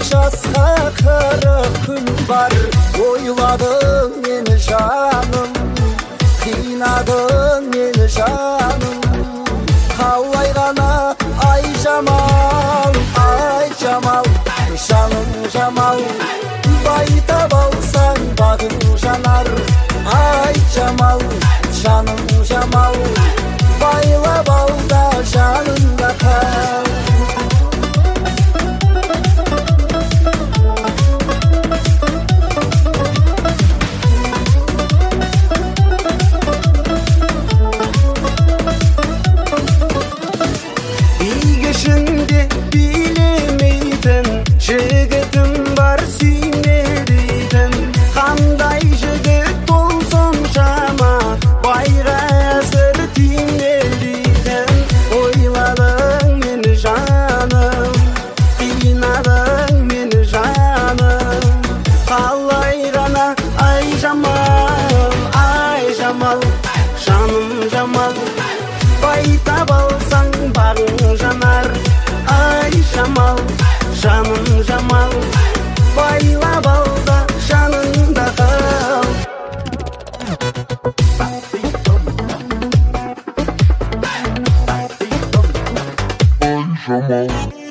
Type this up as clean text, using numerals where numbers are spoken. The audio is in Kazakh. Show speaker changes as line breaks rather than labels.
жасқа 40 күн бар. Ойладың мені жаным, қинадың мені жаным. Қалай ғана ай жамал, жаным жамал. Байтап алсаң бағың жанар. Ай жамал, жаным жамал. Байлап ал да жанымда қал. Игішінде билемейтін жігітім бар, сүйме дейтін. Қандай жігіт ол соншама, байға әзір тиме дейтін. Ойладың мені жаным, қинадың мені жаным. Қалай ғана ай жамал, жаным жамал. Байтап алсаң бағың жанар. Ай жамал, жаным жамал. Байлап ал да жаныңда қал. Ай жамал.